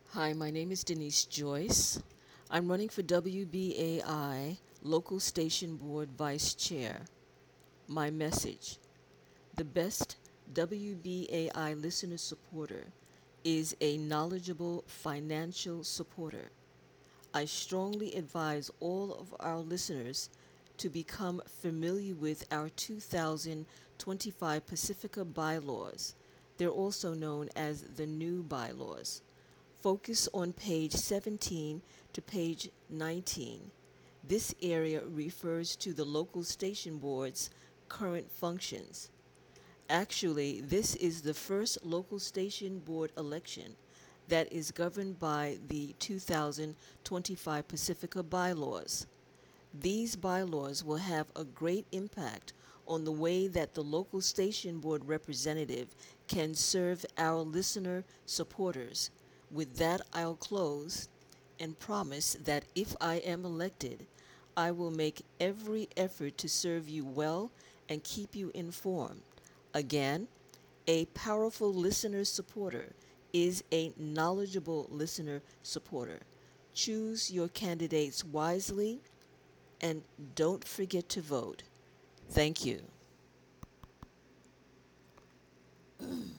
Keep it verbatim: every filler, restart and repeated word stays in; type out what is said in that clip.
Hi, my name is Denise Joyce. I'm running for W B A I Local Station Board Vice Chair. My message: the best W B A I listener supporter is a knowledgeable financial supporter. I strongly advise all of our listeners to become familiar with our two thousand twenty-five Pacifica bylaws. They're also known as the new bylaws. Focus on page seventeen to page nineteen. This area refers to the local station board's current functions. Actually, this is the first local station board election that is governed by the two thousand twenty-five Pacifica bylaws. These bylaws will have a great impact on the way that the local station board representative can serve our listener supporters. With that, I'll close and promise that if I am elected, I will make every effort to serve you well and keep you informed. Again, a powerful listener supporter is a knowledgeable listener supporter. Choose your candidates wisely and don't forget to vote. Thank you.